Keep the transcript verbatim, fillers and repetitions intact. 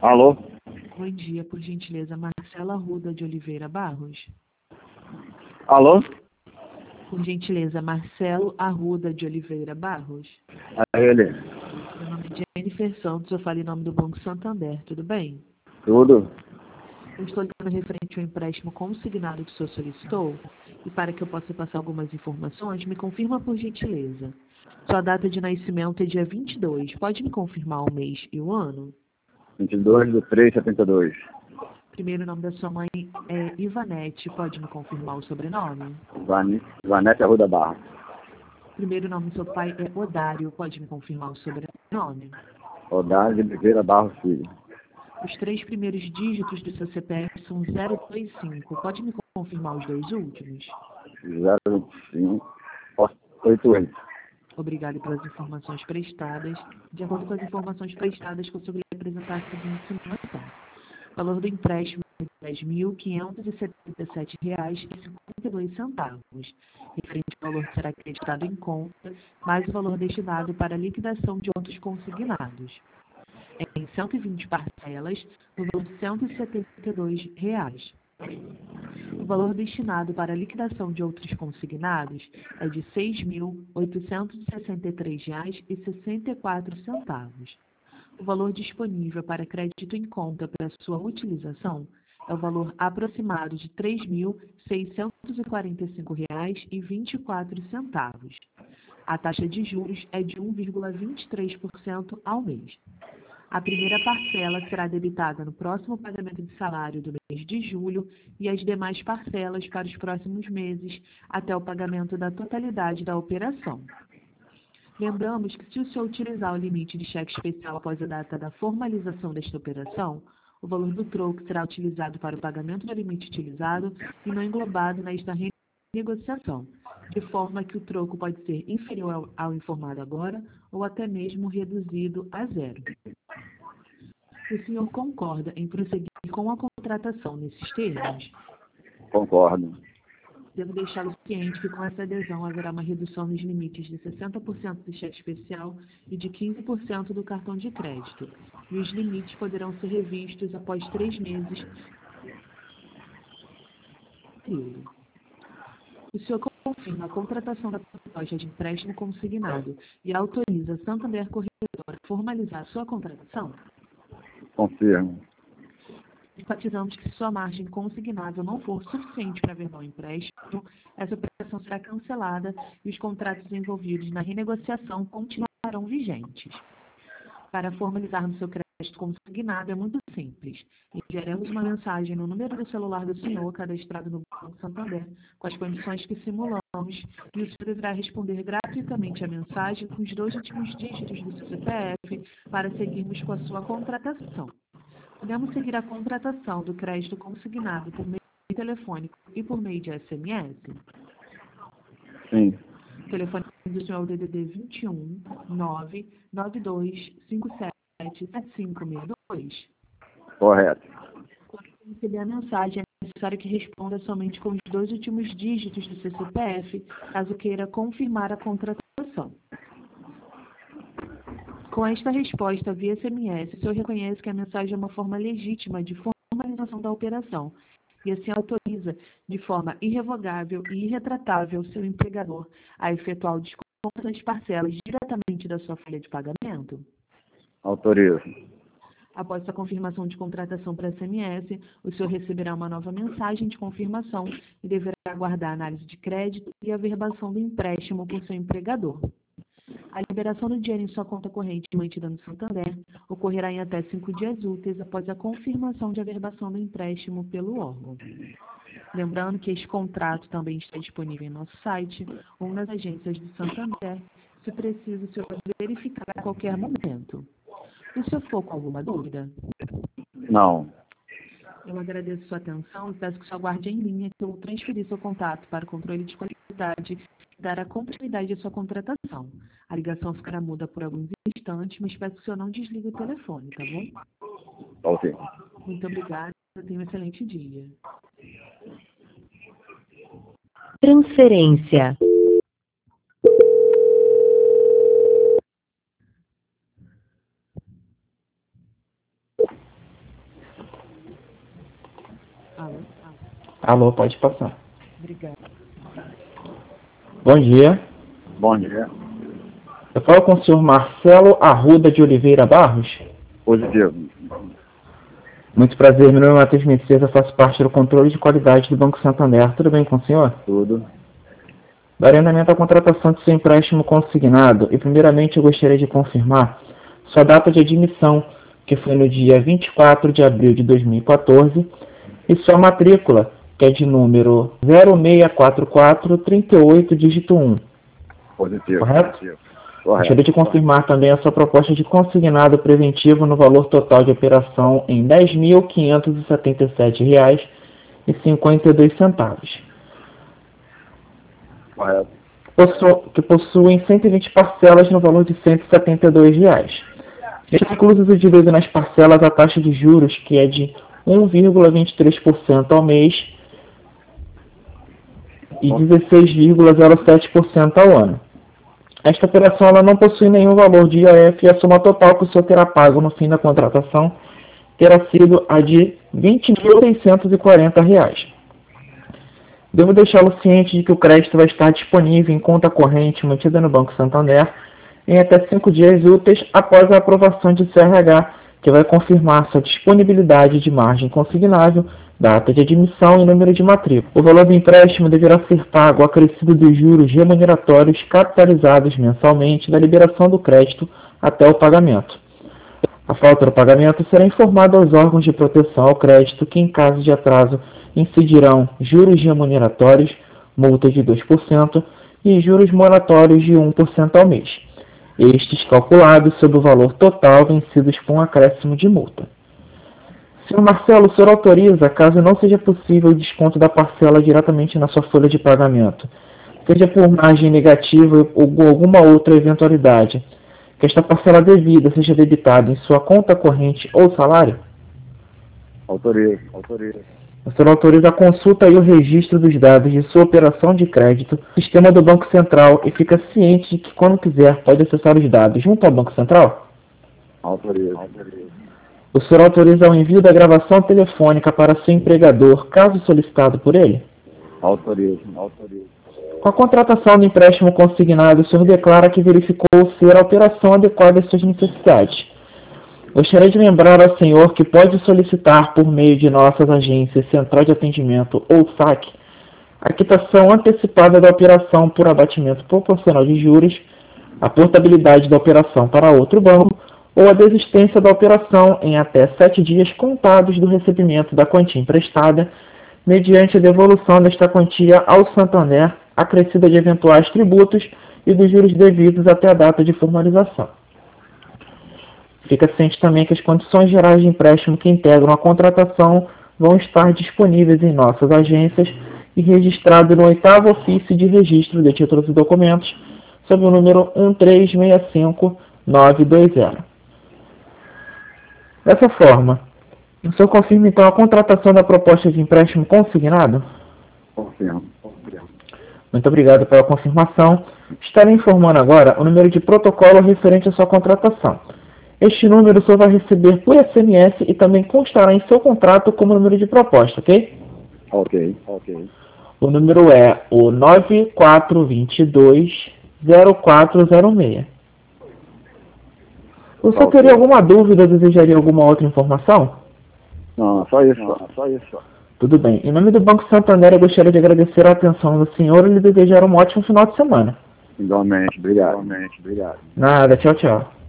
Alô? Bom dia, por gentileza, Marcela Arruda de Oliveira Barros. Alô? Por gentileza, Marcelo Arruda de Oliveira Barros. É ele. Meu nome é Jennifer Santos, eu falo em nome do Banco Santander, tudo bem? Tudo? Eu estou ligando referente ao empréstimo consignado que o senhor solicitou e para que eu possa passar algumas informações, me confirma por gentileza. Sua data de nascimento é dia vinte e dois, pode me confirmar o mês e o ano? vinte e dois de três de setenta e dois. Primeiro nome da sua mãe é Ivanete, pode me confirmar o sobrenome? Vane- Vanete Arruda Barra. Primeiro nome do seu pai é Odário, pode me confirmar o sobrenome? Odário de Oliveira Barros Filho. Os três primeiros dígitos do seu C P F são zero dois cinco, pode me confirmar os dois últimos? zero cinco oito oito. Obrigado pelas informações prestadas. De acordo com as informações prestadas, consegui apresentar a seguinte simulação. O valor do empréstimo é de dez mil quinhentos e setenta e sete reais e cinquenta e dois centavos, referente ao valor que será acreditado em conta, mais o valor destinado para a liquidação de outros consignados. Em cento e vinte parcelas, no valor de cento e setenta e dois reais. O valor destinado para a liquidação de outros consignados é de seis mil oitocentos e sessenta e três reais e sessenta e quatro centavos. O valor disponível para crédito em conta para sua utilização é o valor aproximado de três mil seiscentos e quarenta e cinco reais e vinte e quatro centavos. A taxa de juros é de um vírgula vinte e três por cento ao mês. A primeira parcela será debitada no próximo pagamento de salário do mês de julho e as demais parcelas para os próximos meses, até o pagamento da totalidade da operação. Lembramos que, se o senhor utilizar o limite de cheque especial após a data da formalização desta operação, o valor do troco será utilizado para o pagamento do limite utilizado e não englobado nesta renegociação, de forma que o troco pode ser inferior ao, ao informado agora ou até mesmo reduzido a zero. O senhor concorda em prosseguir com a contratação nesses termos? Concordo. Devo deixá-lo ciente que com essa adesão haverá uma redução nos limites de sessenta por cento do cheque especial e de quinze por cento do cartão de crédito. E os limites poderão ser revistos após três meses. O senhor confirma a contratação da proposta de empréstimo consignado e autoriza a Santander Corretora a formalizar sua contratação? Confirmo. Enfatizamos que, se sua margem consignável não for suficiente para averbar o empréstimo, essa operação será cancelada e os contratos envolvidos na renegociação continuarão vigentes. Para formalizarmos seu crédito consignado é muito simples. Enviaremos uma mensagem no número do celular do senhor cadastrado no Banco Santander com as condições que simulamos e o senhor deverá responder gratuitamente a mensagem com os dois últimos dígitos do seu C P F para seguirmos com a sua contratação. Podemos seguir a contratação do crédito consignado por meio telefônico e por meio de S M S? Sim. O telefone do senhor é o D D D vinte e um, nove nove dois cinco sete sete cinco seis dois. Correto. Quando receber a mensagem, é necessário que responda somente com os dois últimos dígitos do seu C P F, caso queira confirmar a contratação. Com esta resposta via S M S, o senhor reconhece que a mensagem é uma forma legítima de formalização da operação e assim autoriza, de forma irrevogável e irretratável, seu empregador a efetuar o desconto das parcelas diretamente da sua folha de pagamento? Autorizo. Após a confirmação de contratação por S M S, o senhor receberá uma nova mensagem de confirmação e deverá aguardar a análise de crédito e a averbação do empréstimo por seu empregador. A liberação do dinheiro em sua conta corrente mantida no Santander ocorrerá em até cinco dias úteis após a confirmação de averbação do empréstimo pelo órgão. Lembrando que este contrato também está disponível em nosso site ou nas agências do Santander, se preciso, o senhor pode verificar a qualquer momento. O senhor ficou com alguma dúvida? Não. Eu agradeço sua atenção e peço que o senhor aguarde em linha que eu vou transferir seu contato para o controle de qualidade e dar a continuidade à sua contratação. A ligação ficará muda por alguns instantes, mas peço que o senhor não desligue o telefone, tá bom? Ok. Muito obrigada, tenha um excelente dia. Transferência. Alô, pode passar. Obrigada. Bom dia. Bom dia. Eu falo com o senhor Marcelo Arruda de Oliveira Barros. Positivo. Muito prazer, meu nome é Matheus Messias, eu faço parte do controle de qualidade do Banco Santander. Tudo bem com o senhor? Tudo. Darei andamento à contratação de seu empréstimo consignado e primeiramente eu gostaria de confirmar sua data de admissão, que foi no dia vinte e quatro de abril de dois mil e quatorze, e sua matrícula, que é de número zero seis quatro quatro três oito, dígito um. Positivo. Correto? Positivo. Gostaria Correto. de confirmar também a sua proposta de consignado preventivo no valor total de operação em dez mil quinhentos e setenta e sete reais e cinquenta e dois centavos. Correto. Possu- que possuem cento e vinte parcelas no valor de cento e setenta e dois reais. Está incluso o dividido nas parcelas a taxa de juros, que é de um vírgula vinte e três por cento ao mês e dezesseis vírgula zero sete por cento ao ano. Esta operação ela não possui nenhum valor de I O F e a soma total que o senhor terá pago no fim da contratação terá sido a de vinte mil seiscentos e quarenta reais. Devo deixá-lo ciente de que o crédito vai estar disponível em conta corrente mantida no Banco Santander em até cinco dias úteis após a aprovação de C R H, que vai confirmar sua disponibilidade de margem consignável, data de admissão e número de matrícula. O valor do empréstimo deverá ser pago acrescido dos juros remuneratórios capitalizados mensalmente da liberação do crédito até o pagamento. A falta do pagamento será informada aos órgãos de proteção ao crédito, que em caso de atraso incidirão juros remuneratórios, multa de dois por cento e juros moratórios de um por cento ao mês, estes calculados sobre o valor total vencidos com um acréscimo de multa. senhor Marcelo, o senhor autoriza, caso não seja possível o desconto da parcela diretamente na sua folha de pagamento, seja por margem negativa ou alguma outra eventualidade, que esta parcela devida seja debitada em sua conta corrente ou salário? Autorizo. Autorizo. O senhor autoriza a consulta e o registro dos dados de sua operação de crédito no sistema do Banco Central e fica ciente de que, quando quiser, pode acessar os dados junto ao Banco Central? Autorizo. Autorizo. O senhor autoriza o envio da gravação telefônica para seu empregador, caso solicitado por ele? Autorizo. Autorizo. Com a contratação do empréstimo consignado, o senhor declara que verificou ser a operação adequada às suas necessidades. Gostaria de lembrar ao senhor que pode solicitar por meio de nossas agências Central de Atendimento ou S A C a quitação antecipada da operação por abatimento proporcional de juros, a portabilidade da operação para outro banco ou a desistência da operação em até sete dias contados do recebimento da quantia emprestada, mediante a devolução desta quantia ao Santander, acrescida de eventuais tributos e dos juros devidos até a data de formalização. Fica ciente também que as condições gerais de empréstimo que integram a contratação vão estar disponíveis em nossas agências e registrado no oitavo ofício de registro de títulos e documentos, sob o número um três seis cinco nove dois zero. Dessa forma, o senhor confirma então a contratação da proposta de empréstimo consignado? Confirmo. Confirmo. Muito obrigado pela confirmação. Estarei informando agora o número de protocolo referente à sua contratação. Este número o senhor vai receber por S M S e também constará em seu contrato como número de proposta, ok? Ok. Ok. O número é o nove quatro dois dois zero quatro zero seis. O senhor Ok. teria alguma dúvida ou desejaria alguma outra informação? Não, só isso. Não, só isso. Tudo bem. Em nome do Banco Santander, eu gostaria de agradecer a atenção do senhor e lhe desejar um ótimo final de semana. Igualmente. Obrigado. Igualmente. Obrigado. Nada. Tchau, tchau.